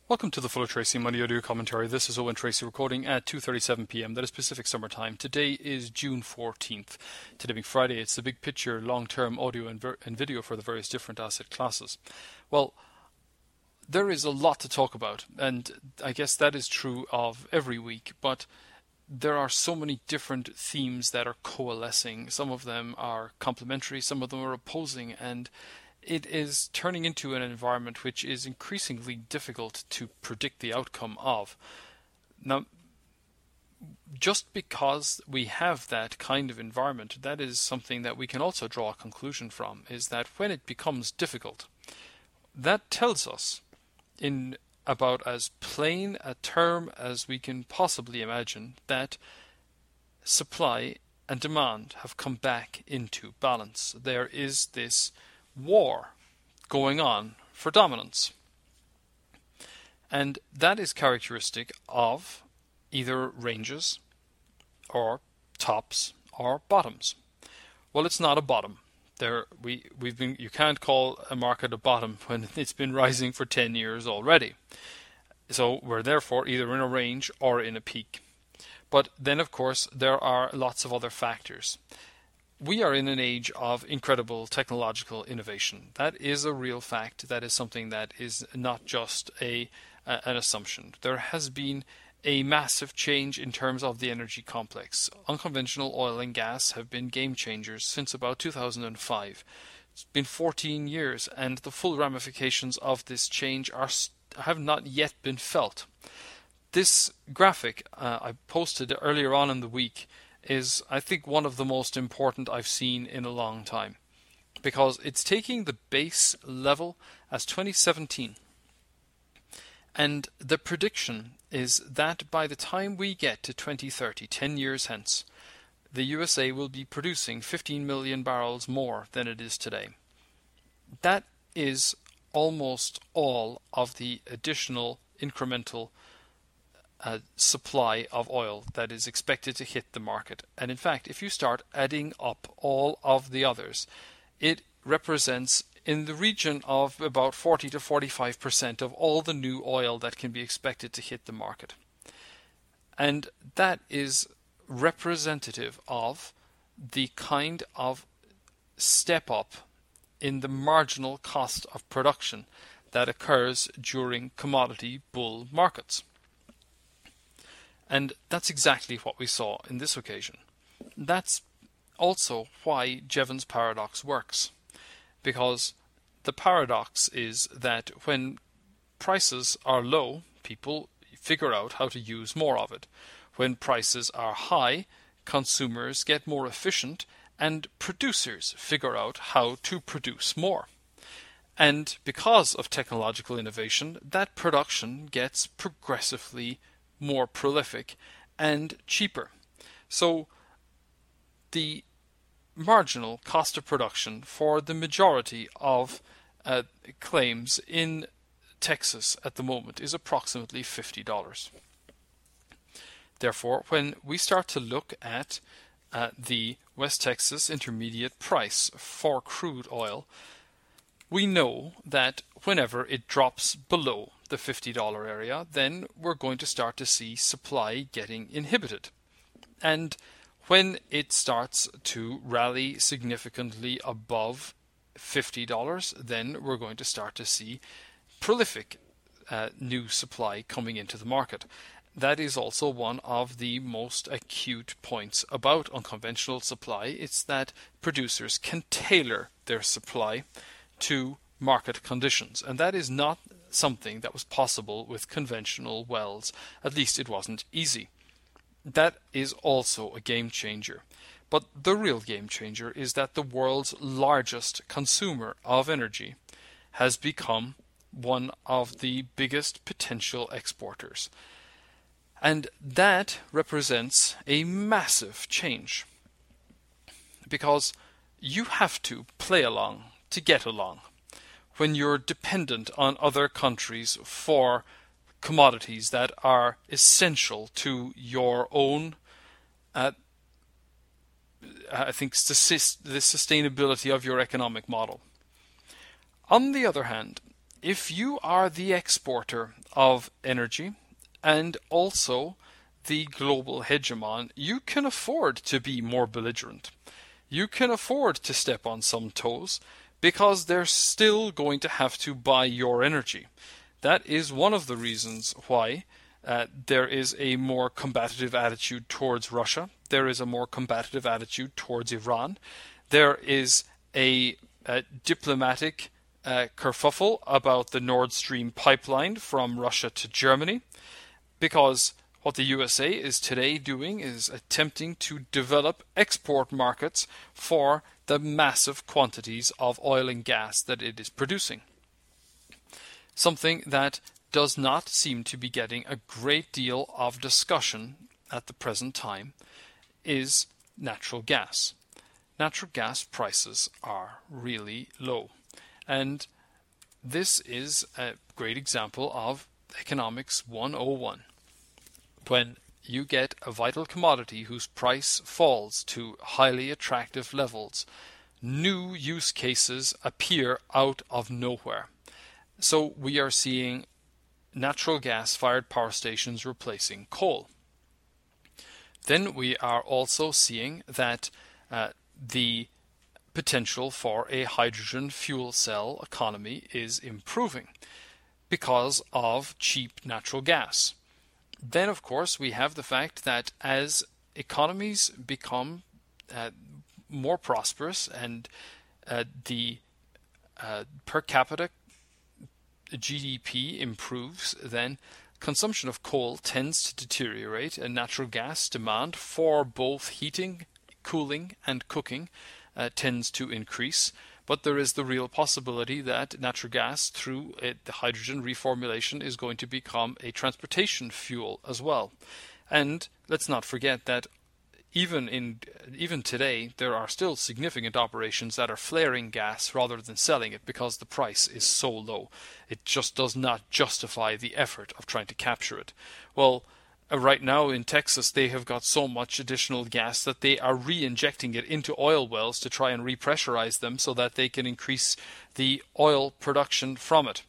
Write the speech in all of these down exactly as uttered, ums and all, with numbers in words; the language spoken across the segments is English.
Welcome to the Fuller Tracy Money Audio Commentary. This is Owen Tracy recording at two thirty-seven p.m. That is Pacific Summer Time. Today is June fourteenth. Today being Friday, it's the big picture, long-term audio and, ver- and video for the various different asset classes. Well, there is a lot to talk about, and I guess that is true of every week, but there are so many different themes that are coalescing. Some of them are complementary, some of them are opposing, and it is turning into an environment which is increasingly difficult to predict the outcome of. Now, just because we have that kind of environment, that is something that we can also draw a conclusion from, is that when it becomes difficult, that tells us in about as plain a term as we can possibly imagine that supply and demand have come back into balance. There is this war going on for dominance. And that is characteristic of either ranges or tops or bottoms. Well, it's not a bottom. There we we've been you can't call a market a bottom when it's been rising for ten years already. So we're therefore either in a range or in a peak. But then of course there are lots of other factors. We are in an age of incredible technological innovation. That is a real fact. That is something that is not just a, a an assumption. There has been a massive change in terms of the energy complex. Unconventional oil and gas have been game changers since about two thousand five. It's been fourteen years, and the full ramifications of this change are have not yet been felt. This graphic uh, I posted earlier on in the week is, I think, one of the most important I've seen in a long time, because it's taking the base level as twenty seventeen, and the prediction is that by the time we get to twenty thirty, ten years hence, the U S A will be producing fifteen million barrels more than it is today. That is almost all of the additional incremental Uh, supply of oil that is expected to hit the market. And in fact, if you start adding up all of the others, it represents in the region of about forty to forty-five percent of all the new oil that can be expected to hit the market. And that is representative of the kind of step up in the marginal cost of production that occurs during commodity bull markets. And that's exactly what we saw in this occasion. That's also why Jevons paradox works. Because the paradox is that when prices are low, people figure out how to use more of it. When prices are high, consumers get more efficient and producers figure out how to produce more. And because of technological innovation, that production gets progressively more prolific and cheaper. So the marginal cost of production for the majority of uh, claims in Texas at the moment is approximately fifty dollars. Therefore, when we start to look at uh, the West Texas intermediate price for crude oil, we know that whenever it drops below the fifty dollars area, then we're going to start to see supply getting inhibited. And when it starts to rally significantly above fifty dollars, then we're going to start to see prolific uh, new supply coming into the market. That is also one of the most acute points about unconventional supply. It's that producers can tailor their supply to market conditions, and that is not something that was possible with conventional wells. At least it wasn't easy. That is also a game changer. But the real game changer is that the world's largest consumer of energy has become one of the biggest potential exporters. And that represents a massive change, because you have to play along to get along when you're dependent on other countries for commodities that are essential to your own, uh, I think, the sustainability of your economic model. On the other hand, if you are the exporter of energy and also the global hegemon, you can afford to be more belligerent. You can afford to step on some toes because they're still going to have to buy your energy. That is one of the reasons why uh, there is a more combative attitude towards Russia. There is a more combative attitude towards Iran. There is a, a diplomatic uh, kerfuffle about the Nord Stream pipeline from Russia to Germany, because what the U S A is today doing is attempting to develop export markets for the massive quantities of oil and gas that it is producing. Something that does not seem to be getting a great deal of discussion at the present time is natural gas. Natural gas prices are really low. And this is a great example of economics one oh one. When you get a vital commodity whose price falls to highly attractive levels, new use cases appear out of nowhere. So we are seeing natural gas-fired power stations replacing coal. Then we are also seeing that uh, the potential for a hydrogen fuel cell economy is improving because of cheap natural gas. Then, of course, we have the fact that as economies become uh, more prosperous and uh, the uh, per capita G D P improves, then consumption of coal tends to deteriorate and natural gas demand for both heating, cooling and cooking uh, tends to increase. But there is the real possibility that natural gas, through it, the hydrogen reformulation, is going to become a transportation fuel as well. And let's not forget that even in even today, there are still significant operations that are flaring gas rather than selling it because the price is so low. It just does not justify the effort of trying to capture it. Well, Uh, right now in Texas, they have got so much additional gas that they are re-injecting it into oil wells to try and repressurize them so that they can increase the oil production from it.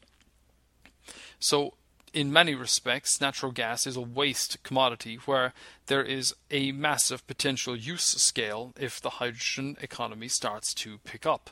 So, in many respects, natural gas is a waste commodity where there is a massive potential use scale if the hydrogen economy starts to pick up.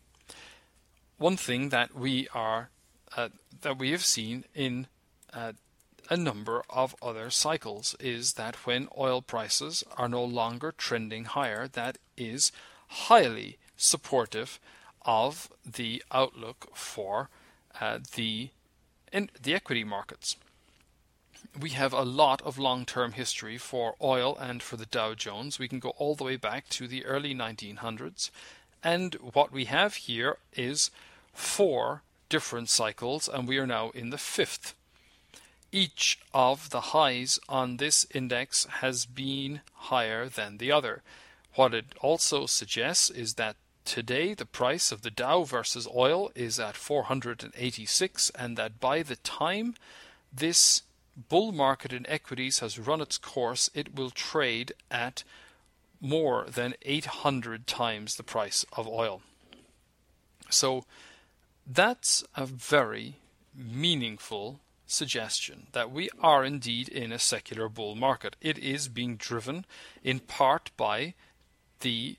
One thing that we are uh, that we have seen in uh, a number of other cycles is that when oil prices are no longer trending higher, that is highly supportive of the outlook for uh, the in the equity markets. We have a lot of long-term history for oil and for the Dow Jones. We can go all the way back to the early nineteen hundreds, and what we have here is four different cycles, and we are now in the fifth. Each of the highs on this index has been higher than the other. What it also suggests is that today the price of the Dow versus oil is at four hundred eighty-six, and that by the time this bull market in equities has run its course, it will trade at more than eight hundred times the price of oil. So that's a very meaningful suggestion that we are indeed in a secular bull market. It is being driven in part by the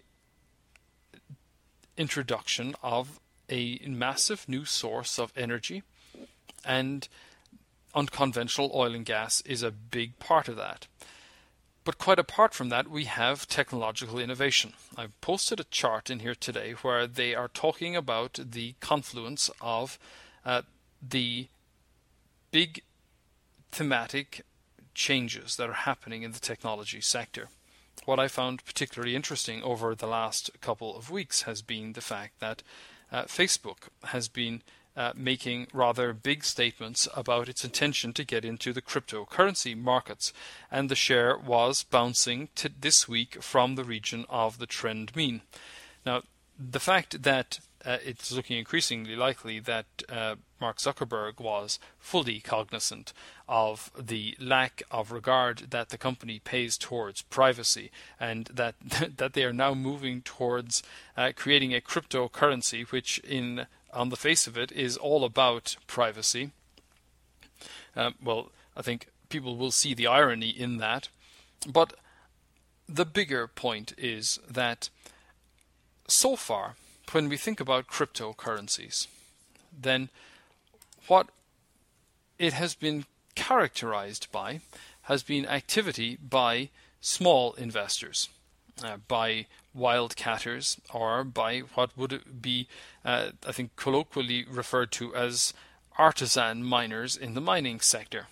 introduction of a massive new source of energy, and unconventional oil and gas is a big part of that. But quite apart from that, we have technological innovation. I've posted a chart in here today where they are talking about the confluence of uh, the big thematic changes that are happening in the technology sector. What I found particularly interesting over the last couple of weeks has been the fact that uh, Facebook has been uh, making rather big statements about its intention to get into the cryptocurrency markets, and the share was bouncing to this week from the region of the trend mean. Now, the fact that uh, it's looking increasingly likely that uh, Mark Zuckerberg was fully cognizant of the lack of regard that the company pays towards privacy, and that that they are now moving towards uh, creating a cryptocurrency which in on the face of it, is all about privacy. Um, well, I think people will see the irony in that. But the bigger point is that so far, when we think about cryptocurrencies, then what it has been characterized by has been activity by small investors, uh, by wildcatters, or by what would be, uh, I think, colloquially referred to as artisan miners in the mining sector.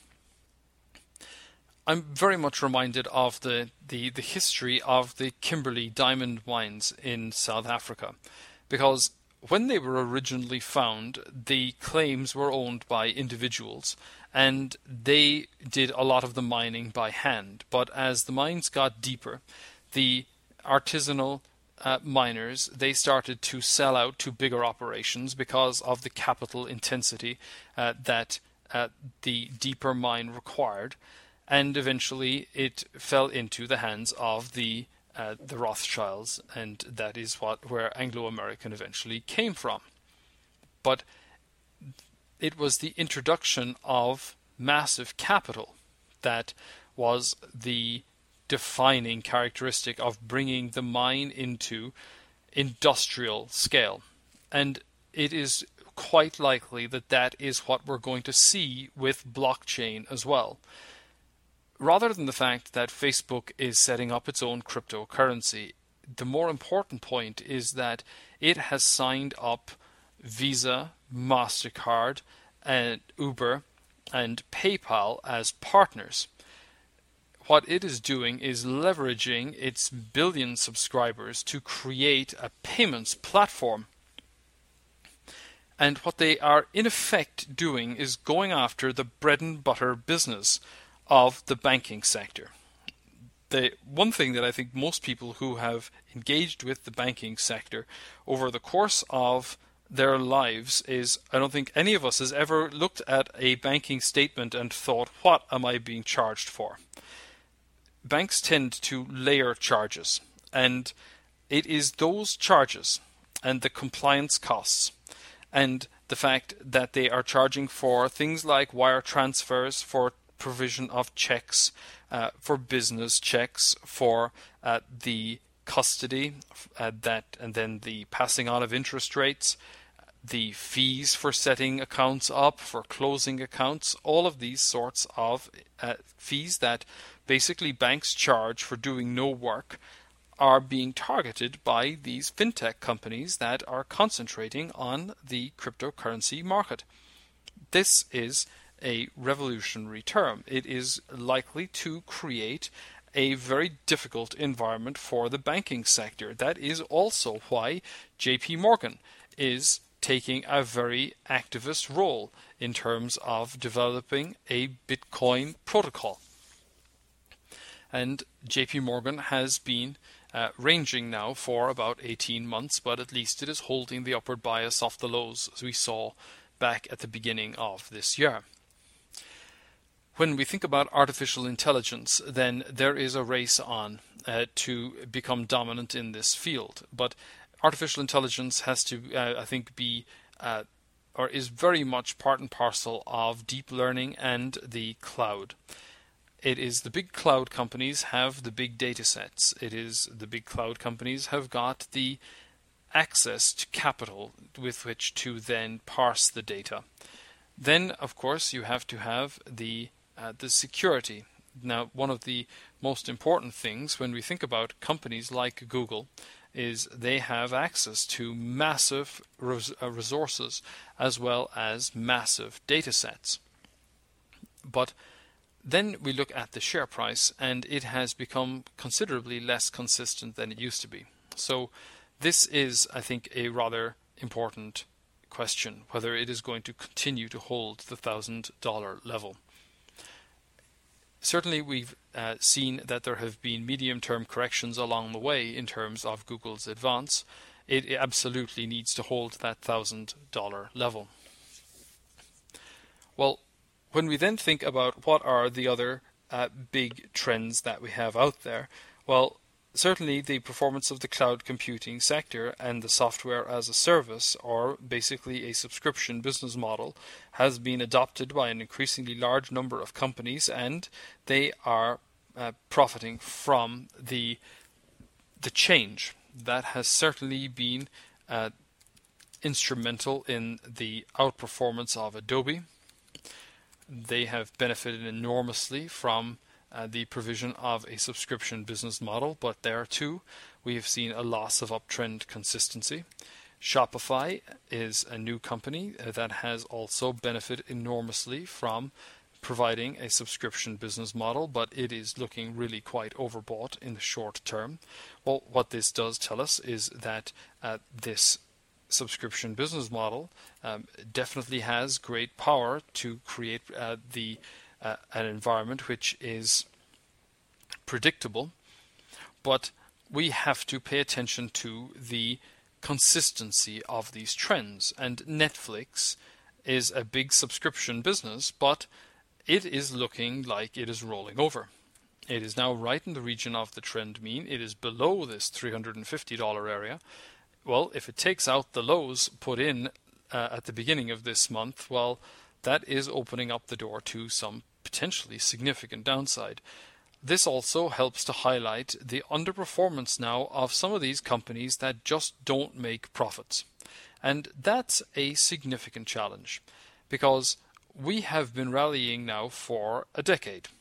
I'm very much reminded of the, the, the history of the Kimberley diamond mines in South Africa, because when they were originally found, the claims were owned by individuals, and they did a lot of the mining by hand. But as the mines got deeper, the artisanal uh, miners, they started to sell out to bigger operations because of the capital intensity uh, that uh, the deeper mine required. And eventually it fell into the hands of the uh, the Rothschilds, and that is what where Anglo-American eventually came from. But it was the introduction of massive capital that was the defining characteristic of bringing the mine into industrial scale. And it is quite likely that that is what we're going to see with blockchain as well. Rather than the fact that Facebook is setting up its own cryptocurrency, the more important point is that it has signed up Visa, MasterCard, and Uber, and PayPal as partners. What it is doing is leveraging its billion subscribers to create a payments platform. And what they are in effect doing is going after the bread and butter business of the banking sector. The one thing that I think most people who have engaged with the banking sector over the course of their lives is, I don't think any of us has ever looked at a banking statement and thought, what am I being charged for? Banks tend to layer charges, and it is those charges and the compliance costs and the fact that they are charging for things like wire transfers, for provision of checks, uh, for business checks, for uh, the custody uh, that, and then the passing on of interest rates, the fees for setting accounts up, for closing accounts, all of these sorts of uh, fees that basically banks charge for doing no work are being targeted by these fintech companies that are concentrating on the cryptocurrency market. This is a revolutionary term. It is likely to create a very difficult environment for the banking sector. That is also why J P Morgan is taking a very activist role in terms of developing a Bitcoin protocol. And J P Morgan has been uh, ranging now for about eighteen months, but at least it is holding the upward bias off the lows as we saw back at the beginning of this year. When we think about artificial intelligence, then there is a race on uh, to become dominant in this field. But artificial intelligence has to, uh, I think, be uh, or is very much part and parcel of deep learning and the cloud. It is the big cloud companies have the big data sets. It is the big cloud companies have got the access to capital with which to then parse the data. Then, of course, you have to have the Uh, the security. Now, one of the most important things when we think about companies like Google is they have access to massive res- uh, resources as well as massive data sets. But then we look at the share price, and it has become considerably less consistent than it used to be. So this is, I think, a rather important question, whether it is going to continue to hold the one thousand dollars level. Certainly, we've uh, seen that there have been medium-term corrections along the way in terms of Google's advance. It absolutely needs to hold that one thousand dollars level. Well, when we then think about what are the other uh, big trends that we have out there, well, certainly the performance of the cloud computing sector and the software as a service, or basically a subscription business model, has been adopted by an increasingly large number of companies, and they are uh, profiting from the the change. That has certainly been uh, instrumental in the outperformance of Adobe. They have benefited enormously from uh, the provision of a subscription business model, but there too we have seen a loss of uptrend consistency. Shopify is a new company that has also benefited enormously from providing a subscription business model, but it is looking really quite overbought in the short term. Well, what this does tell us is that uh, this subscription business model um, definitely has great power to create uh, the uh, an environment which is predictable, but we have to pay attention to the consistency of these trends. And Netflix is a big subscription business, but it is looking like it is rolling over. It is now right in the region of the trend mean. It is below this three hundred fifty dollars area. Well, if it takes out the lows put in uh, at the beginning of this month, well, that is opening up the door to some potentially significant downside. This also helps to highlight the underperformance now of some of these companies that just don't make profits. And that's a significant challenge, because we have been rallying now for a decade.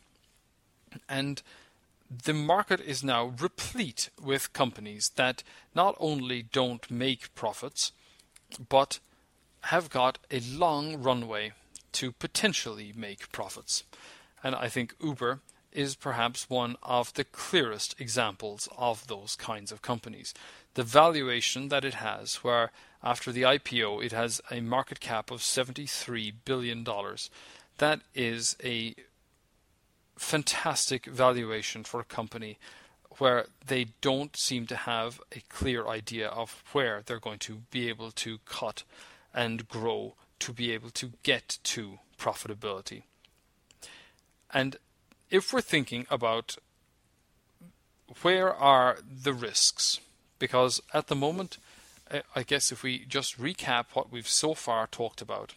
And the market is now replete with companies that not only don't make profits, but have got a long runway to potentially make profits. And I think Uber is perhaps one of the clearest examples of those kinds of companies. The valuation that it has, where after the I P O it has a market cap of seventy-three billion dollars, that is a fantastic valuation for a company where they don't seem to have a clear idea of where they're going to be able to cut and grow to be able to get to profitability. And if we're thinking about where are the risks, because at the moment, I guess if we just recap what we've so far talked about,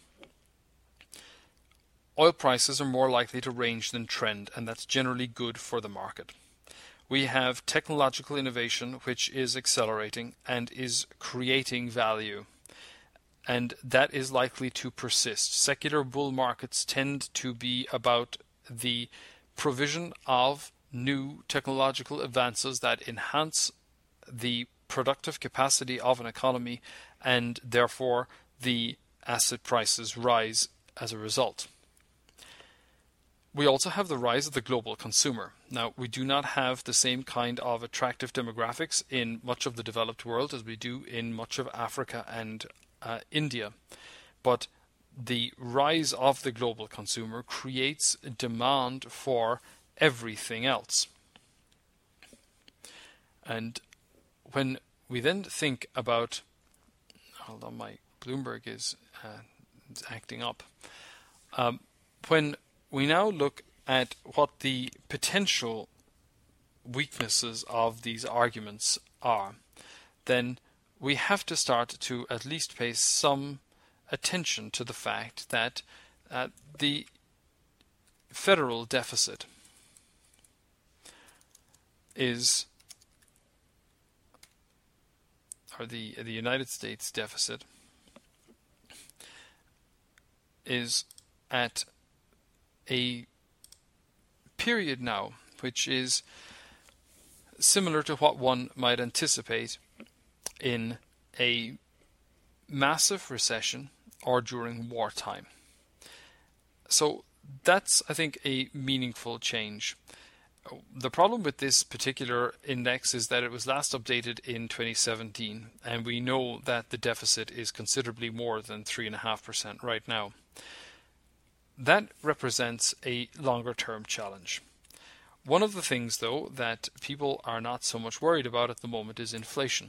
oil prices are more likely to range than trend, and that's generally good for the market. We have technological innovation which is accelerating and is creating value, and that is likely to persist. Secular bull markets tend to be about the provision of new technological advances that enhance the productive capacity of an economy, and therefore the asset prices rise as a result. We also have the rise of the global consumer. Now, we do not have the same kind of attractive demographics in much of the developed world as we do in much of Africa and uh, India, but the rise of the global consumer creates a demand for everything else. And when we then think about, hold on, my Bloomberg is uh, acting up. Um, when we now look at what the potential weaknesses of these arguments are, then we have to start to at least pay some attention to the fact that uh, the federal deficit is, or the the United States deficit is at a period now which is similar to what one might anticipate in a massive recession or during wartime. So that's, I think, a meaningful change. The problem with this particular index is that it was last updated in twenty seventeen, and we know that the deficit is considerably more than three point five percent right now. That represents a longer-term challenge. One of the things, though, that people are not so much worried about at the moment is inflation.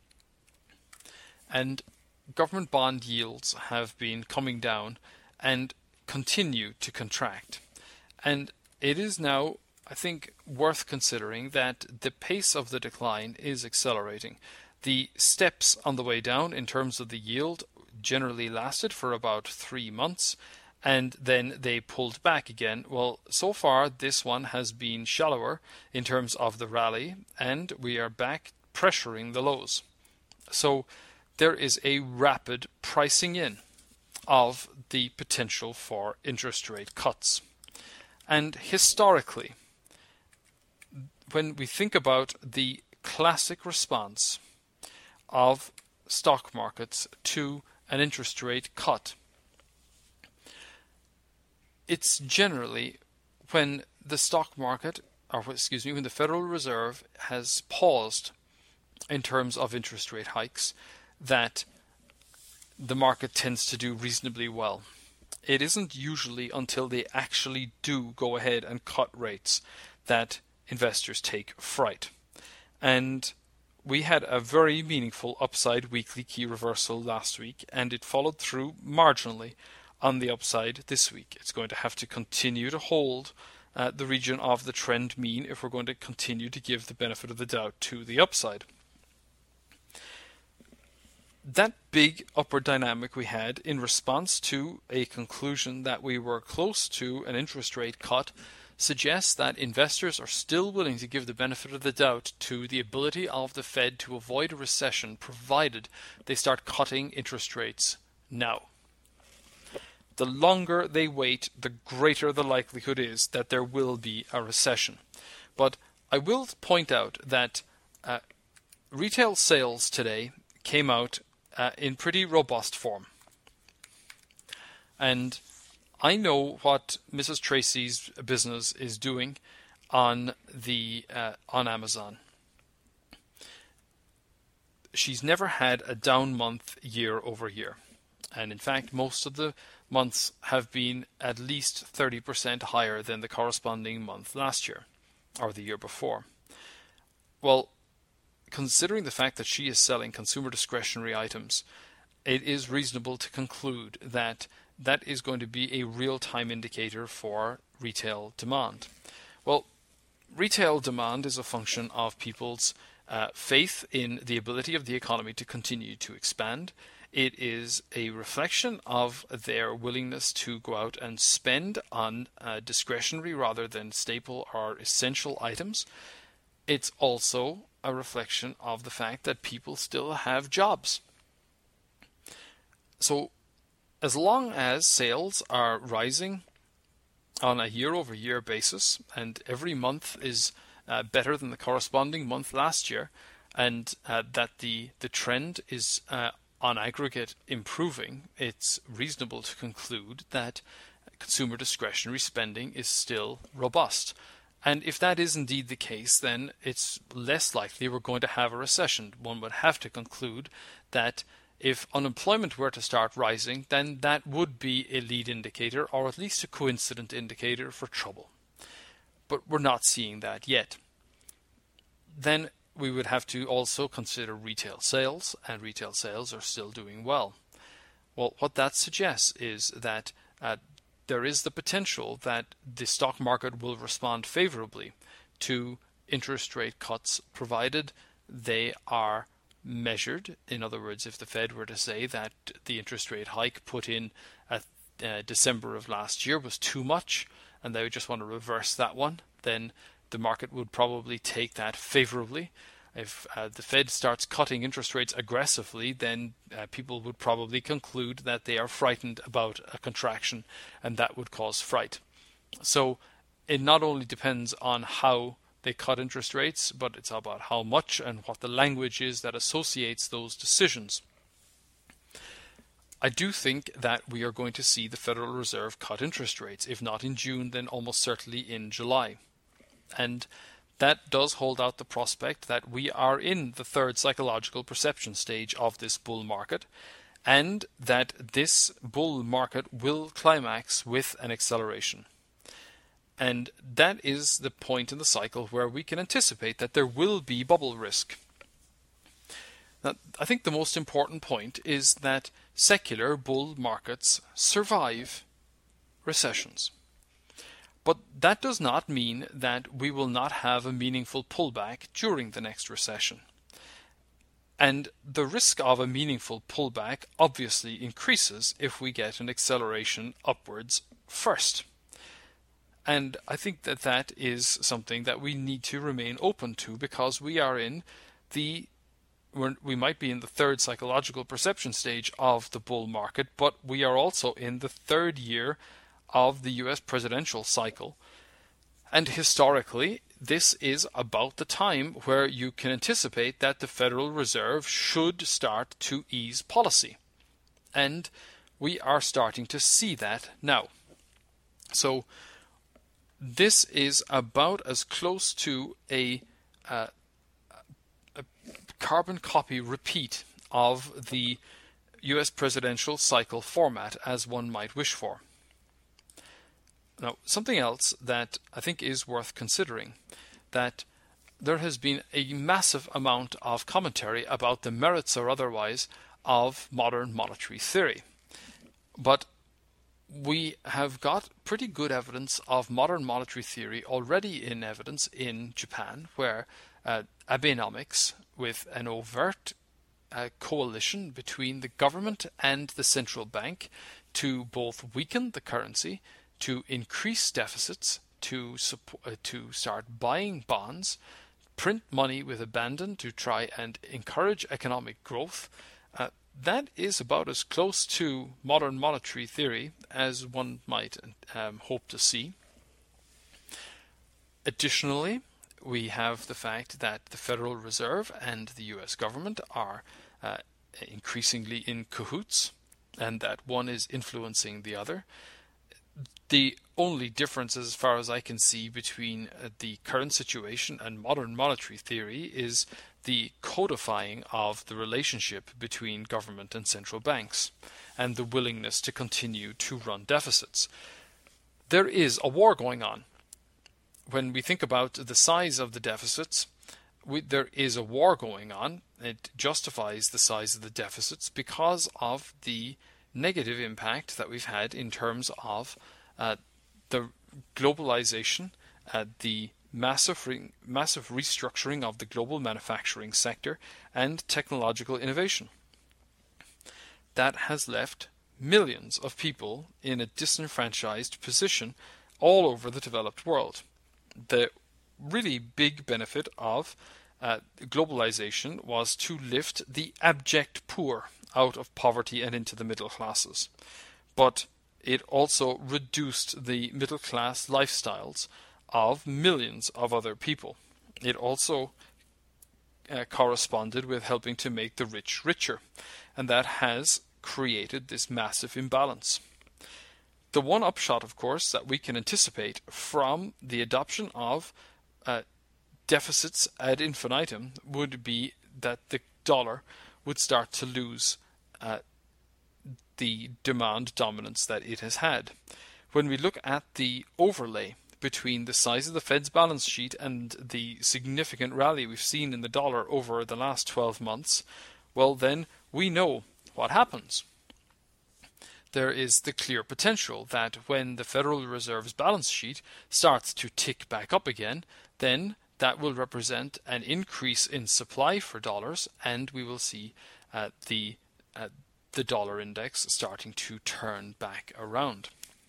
And government bond yields have been coming down and continue to contract. And it is now, I think, worth considering that the pace of the decline is accelerating. The steps on the way down in terms of the yield generally lasted for about three months, and then they pulled back again. Well, so far this one has been shallower in terms of the rally, and we are back pressuring the lows. So there is a rapid pricing in of the potential for interest rate cuts. And historically, when we think about the classic response of stock markets to an interest rate cut, it's generally when the stock market, or excuse me, when the Federal Reserve has paused in terms of interest rate hikes, that the market tends to do reasonably well. It isn't usually until they actually do go ahead and cut rates that investors take fright. And we had a very meaningful upside weekly key reversal last week, and it followed through marginally on the upside this week. It's going to have to continue to hold uh, the region of the trend mean if we're going to continue to give the benefit of the doubt to the upside. That big upward dynamic we had in response to a conclusion that we were close to an interest rate cut suggests that investors are still willing to give the benefit of the doubt to the ability of the Fed to avoid a recession, provided they start cutting interest rates now. The longer they wait, the greater the likelihood is that there will be a recession. But I will point out that uh, retail sales today came out uh, in pretty robust form. And I know what Missus Tracy's business is doing on the uh, on Amazon. She's never had a down month year over year. And in fact, most of the months have been at least thirty percent higher than the corresponding month last year or the year before. Well, considering the fact that she is selling consumer discretionary items, it is reasonable to conclude that that is going to be a real-time indicator for retail demand. Well, retail demand is a function of people's uh, faith in the ability of the economy to continue to expand. It is a reflection of their willingness to go out and spend on uh, discretionary rather than staple or essential items. It's also a reflection of the fact that people still have jobs. So as long as sales are rising on a year-over-year basis, and every month is uh, better than the corresponding month last year, and uh, that the, the trend is uh, on aggregate improving, it's reasonable to conclude that consumer discretionary spending is still robust. And if that is indeed the case, then it's less likely we're going to have a recession. One would have to conclude that if unemployment were to start rising, then that would be a lead indicator, or at least a coincident indicator for trouble. But we're not seeing that yet. Then we would have to also consider retail sales, and retail sales are still doing well. Well, what that suggests is that uh, there is the potential that the stock market will respond favorably to interest rate cuts, provided they are measured. In other words, if the Fed were to say that the interest rate hike put in at uh, December of last year was too much, and they would just want to reverse that one, then the market would probably take that favorably. If uh, the Fed starts cutting interest rates aggressively, then uh, people would probably conclude that they are frightened about a contraction, and that would cause fright. So it not only depends on how they cut interest rates, but it's about how much and what the language is that associates those decisions. I do think that we are going to see the Federal Reserve cut interest rates, if not in June, then almost certainly in July. And that does hold out the prospect that we are in the third psychological perception stage of this bull market, and that this bull market will climax with an acceleration. And that is the point in the cycle where we can anticipate that there will be bubble risk. Now, I think the most important point is that secular bull markets survive recessions. But that does not mean that we will not have a meaningful pullback during the next recession. And the risk of a meaningful pullback obviously increases if we get an acceleration upwards first. And I think that that is something that we need to remain open to, because we are in the we're, we might be in the third psychological perception stage of the bull market, but we are also in the third year of the U S presidential cycle. And historically, this is about the time where you can anticipate that the Federal Reserve should start to ease policy. And we are starting to see that now. So this is about as close to a, uh, a carbon copy repeat of the U S presidential cycle format as one might wish for. Now, something else that I think is worth considering, that there has been a massive amount of commentary about the merits or otherwise of modern monetary theory. But we have got pretty good evidence of modern monetary theory already in evidence in Japan, where uh, Abenomics, with an overt uh, coalition between the government and the central bank to both weaken the currency, to increase deficits, to support, uh, to start buying bonds, print money with abandon to try and encourage economic growth. Uh, that is about as close to modern monetary theory as one might um, hope to see. Additionally, we have the fact that the Federal Reserve and the U S government are uh, increasingly in cahoots, and that one is influencing the other. The only difference, as far as I can see, between uh, the current situation and modern monetary theory is the codifying of the relationship between government and central banks, and the willingness to continue to run deficits. There is a war going on. When we think about the size of the deficits, we, there is a war going on. It justifies the size of the deficits because of the negative impact that we've had in terms of uh, the globalization, uh, the massive re- massive restructuring of the global manufacturing sector, and technological innovation. That has left millions of people in a disenfranchised position all over the developed world. The really big benefit of uh, globalization was to lift the abject poor out of poverty and into the middle classes. But it also reduced the middle class lifestyles of millions of other people. It also uh, corresponded with helping to make the rich richer, and that has created this massive imbalance. The one upshot, of course, that we can anticipate from the adoption of uh, deficits ad infinitum would be that the dollar would start to lose uh, the demand dominance that it has had. When we look at the overlay between the size of the Fed's balance sheet and the significant rally we've seen in the dollar over the last twelve months, well then we know what happens. There is the clear potential that when the Federal Reserve's balance sheet starts to tick back up again, then that will represent an increase in supply for dollars, and we will see uh, the uh, the dollar index starting to turn back around.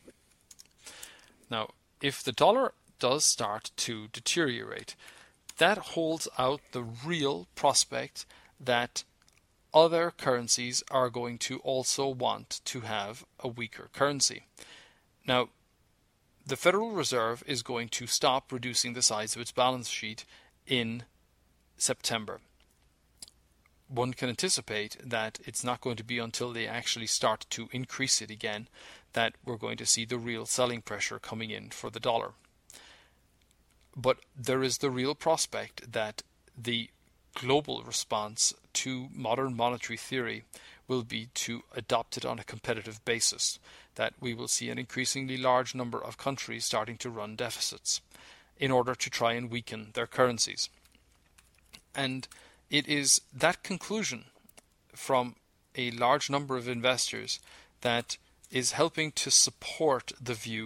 Now, if the dollar does start to deteriorate, that holds out the real prospect that other currencies are going to also want to have a weaker currency. Now, the Federal Reserve is going to stop reducing the size of its balance sheet in September. One can anticipate that it's not going to be until they actually start to increase it again that we're going to see the real selling pressure coming in for the dollar. But there is the real prospect that the global response to modern monetary theory will be to adopt it on a competitive basis, that we will see an increasingly large number of countries starting to run deficits in order to try and weaken their currencies. And it is that conclusion from a large number of investors that is helping to support the view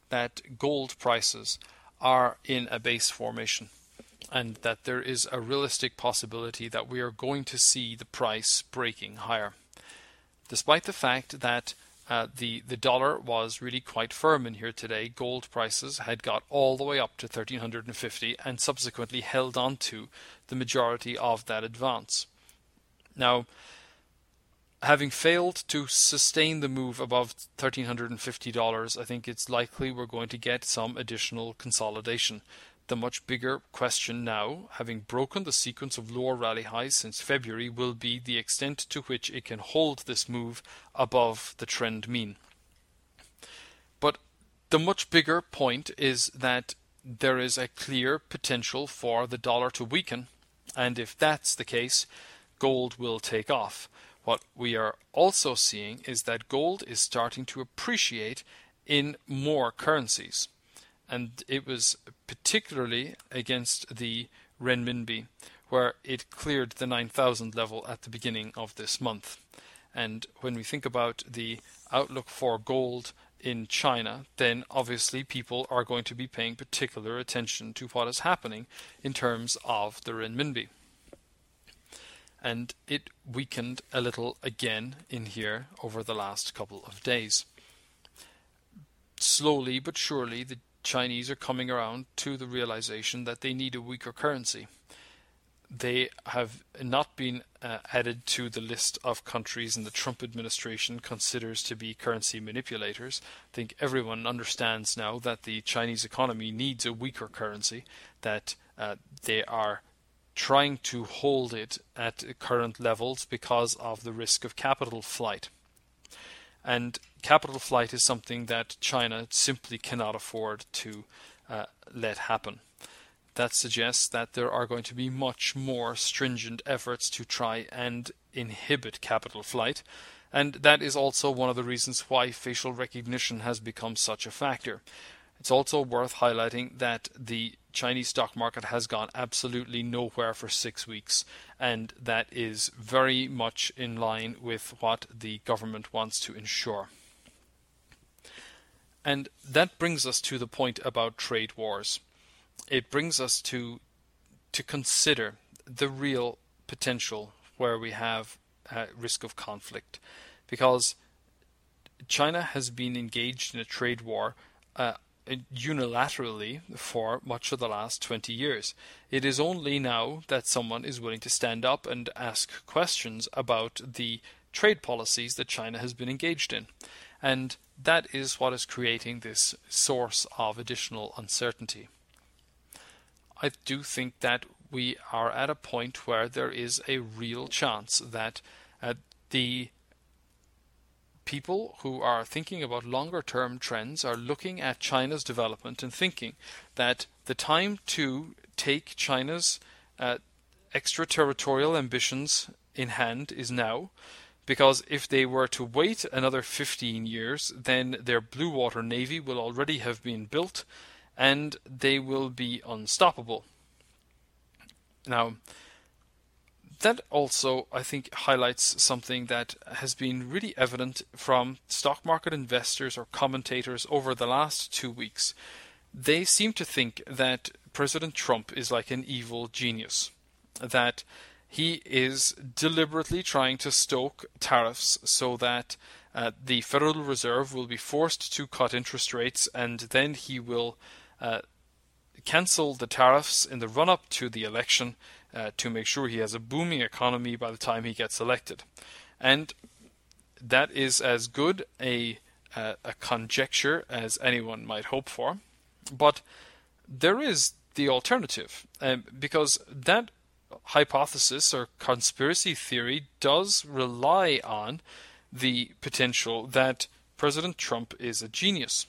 that gold prices are in a base formation, and that there is a realistic possibility that we are going to see the price breaking higher. Despite the fact that uh, the, the dollar was really quite firm in here today, gold prices had got all the way up to thirteen fifty and subsequently held on to the majority of that advance. Now, having failed to sustain the move above one thousand three hundred fifty dollars, I think it's likely we're going to get some additional consolidation. The much bigger question now, having broken the sequence of lower rally highs since February, will be the extent to which it can hold this move above the trend mean. But the much bigger point is that there is a clear potential for the dollar to weaken, and if that's the case, gold will take off. What we are also seeing is that gold is starting to appreciate in more currencies. And it was particularly against the renminbi, where it cleared the nine thousand level at the beginning of this month. And when we think about the outlook for gold in China, then obviously people are going to be paying particular attention to what is happening in terms of the renminbi. And it weakened a little again in here over the last couple of days. Slowly but surely, the Chinese are coming around to the realization that they need a weaker currency. They have not been uh, added to the list of countries in the Trump administration considers to be currency manipulators. I think everyone understands now that the Chinese economy needs a weaker currency, that uh, they are trying to hold it at current levels because of the risk of capital flight. And capital flight is something that China simply cannot afford to uh, let happen. That suggests that there are going to be much more stringent efforts to try and inhibit capital flight. And that is also one of the reasons why facial recognition has become such a factor. It's also worth highlighting that the Chinese stock market has gone absolutely nowhere for six weeks, and that is very much in line with what the government wants to ensure. And that brings us to the point about trade wars. It brings us to to consider the real potential where we have uh, risk of conflict, because China has been engaged in a trade war uh, unilaterally for much of the last twenty years. It is only now that someone is willing to stand up and ask questions about the trade policies that China has been engaged in. And that is what is creating this source of additional uncertainty. I do think that we are at a point where there is a real chance that uh, the people who are thinking about longer term trends are looking at China's development and thinking that the time to take China's uh, extraterritorial ambitions in hand is now, because if they were to wait another fifteen years, then their blue water navy will already have been built and they will be unstoppable. Now, that also, I think, highlights something that has been really evident from stock market investors or commentators over the last two weeks. They seem to think that President Trump is like an evil genius, that he is deliberately trying to stoke tariffs so that uh, the Federal Reserve will be forced to cut interest rates, and then he will uh, cancel the tariffs in the run-up to the election uh, to make sure he has a booming economy by the time he gets elected. And that is as good a, uh, a conjecture as anyone might hope for. But there is the alternative, um, because that hypothesis or conspiracy theory does rely on the potential that President Trump is a genius.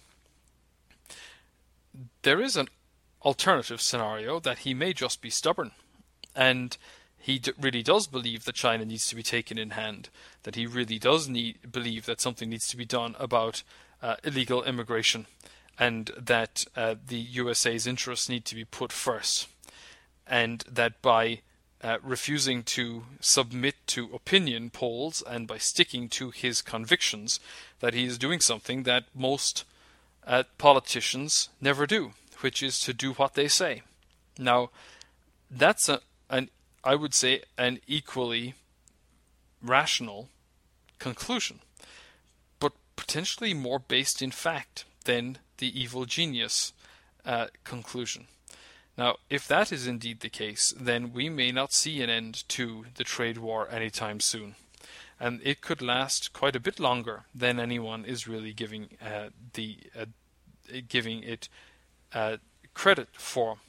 There is an alternative scenario that he may just be stubborn, and he d- really does believe that China needs to be taken in hand, that he really does need believe that something needs to be done about uh, illegal immigration, and that uh, the U S A's interests need to be put first, and that by uh, refusing to submit to opinion polls and by sticking to his convictions, that he is doing something that most uh, politicians never do, which is to do what they say. Now, that's a, an I would say an equally rational conclusion, but potentially more based in fact than the evil genius uh, conclusion. Now, if that is indeed the case, then we may not see an end to the trade war anytime soon. And it could last quite a bit longer than anyone is really giving uh, the uh, giving it uh, credit for.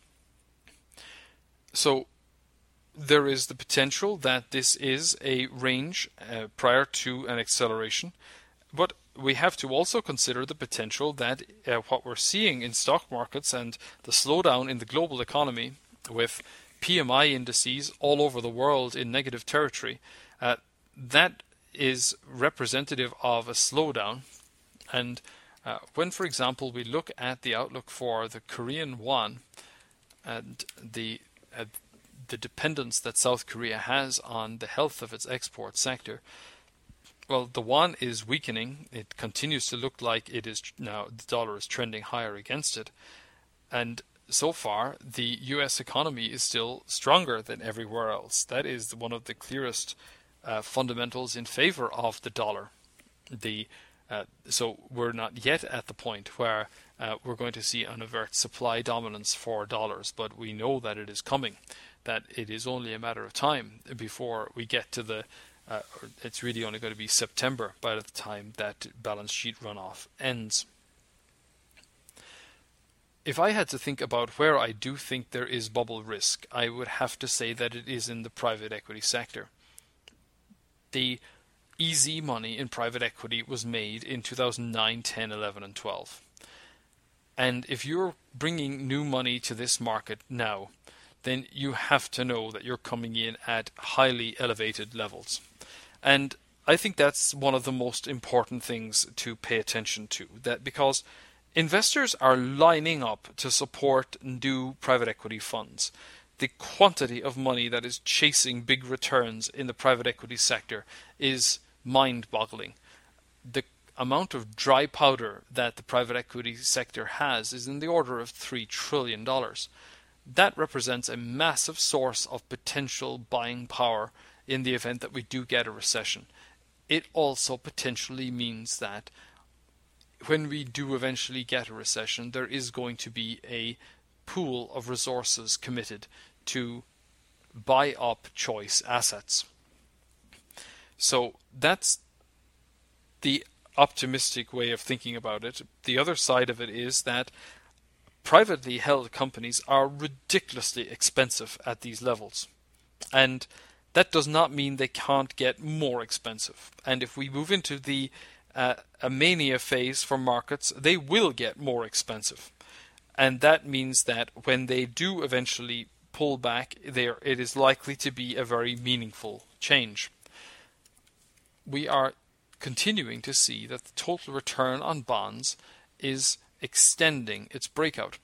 So there is the potential that this is a range uh, prior to an acceleration, but we have to also consider the potential that uh, what we're seeing in stock markets and the slowdown in the global economy, with P M I indices all over the world in negative territory, uh, that is representative of a slowdown. And uh, when, for example, we look at the outlook for the Korean won and the uh, the dependence that South Korea has on the health of its export sector, well, the won is weakening. It continues to look like it is now, the dollar is trending higher against it. And so far, the U S economy is still stronger than everywhere else. That is one of the clearest uh, fundamentals in favor of the dollar. The uh, so we're not yet at the point where uh, we're going to see an overt supply dominance for dollars, but we know that it is coming, that it is only a matter of time before we get to the Uh, it's really only going to be September by the time that balance sheet runoff ends. If I had to think about where I do think there is bubble risk, I would have to say that it is in the private equity sector. The easy money in private equity was made in two thousand nine, ten, eleven, and twelve. And if you're bringing new money to this market now, then you have to know that you're coming in at highly elevated levels. And I think that's one of the most important things to pay attention to, that because investors are lining up to support new private equity funds. The quantity of money that is chasing big returns in the private equity sector is mind-boggling. The amount of dry powder that the private equity sector has is in the order of three trillion dollars. That represents a massive source of potential buying power in the event that we do get a recession. It also potentially means that when we do eventually get a recession, there is going to be a pool of resources committed to buy up choice assets. So that's the optimistic way of thinking about it. The other side of it is that privately held companies are ridiculously expensive at these levels. And that does not mean they can't get more expensive. And if we move into the uh, a mania phase for markets, they will get more expensive. And that means that when they do eventually pull back, there it is likely to be a very meaningful change. We are continuing to see that the total return on bonds is extending its breakout.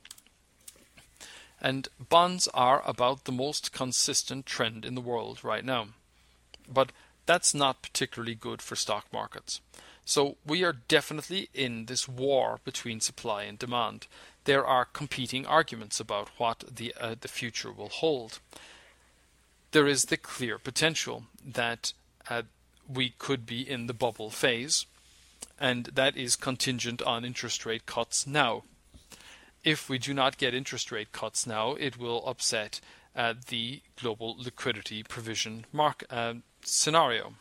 And bonds are about the most consistent trend in the world right now. But that's not particularly good for stock markets. So we are definitely in this war between supply and demand. There are competing arguments about what the uh, the future will hold. There is the clear potential that uh, we could be in the bubble phase, and that is contingent on interest rate cuts now. If we do not get interest rate cuts now, it will upset uh, the global liquidity provision mark, uh, scenario.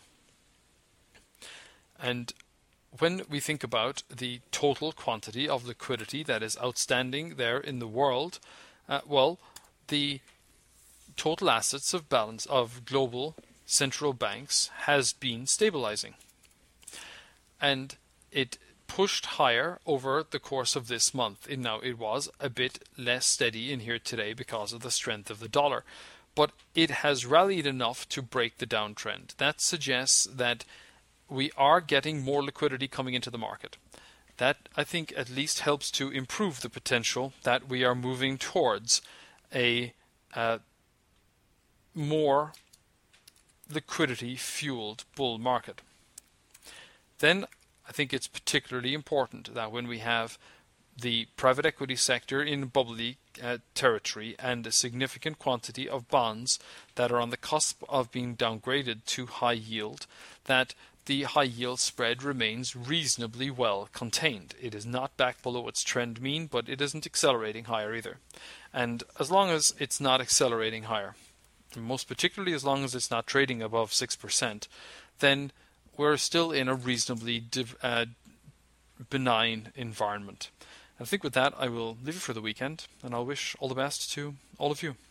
And when we think about the total quantity of liquidity that is outstanding there in the world, uh, well, the total assets of balance of global central banks has been stabilizing. And it pushed higher over the course of this month. And now it was a bit less steady in here today because of the strength of the dollar. But it has rallied enough to break the downtrend. That suggests that we are getting more liquidity coming into the market. That, I think, at least helps to improve the potential that we are moving towards a uh, more liquidity-fueled bull market. Then I think it's particularly important that when we have the private equity sector in bubbly uh, territory and a significant quantity of bonds that are on the cusp of being downgraded to high yield, that the high yield spread remains reasonably well contained. It is not back below its trend mean, but it isn't accelerating higher either. And as long as it's not accelerating higher, most particularly as long as it's not trading above six percent, then we're still in a reasonably div- uh, benign environment. I think with that, I will leave it for the weekend, and I'll wish all the best to all of you.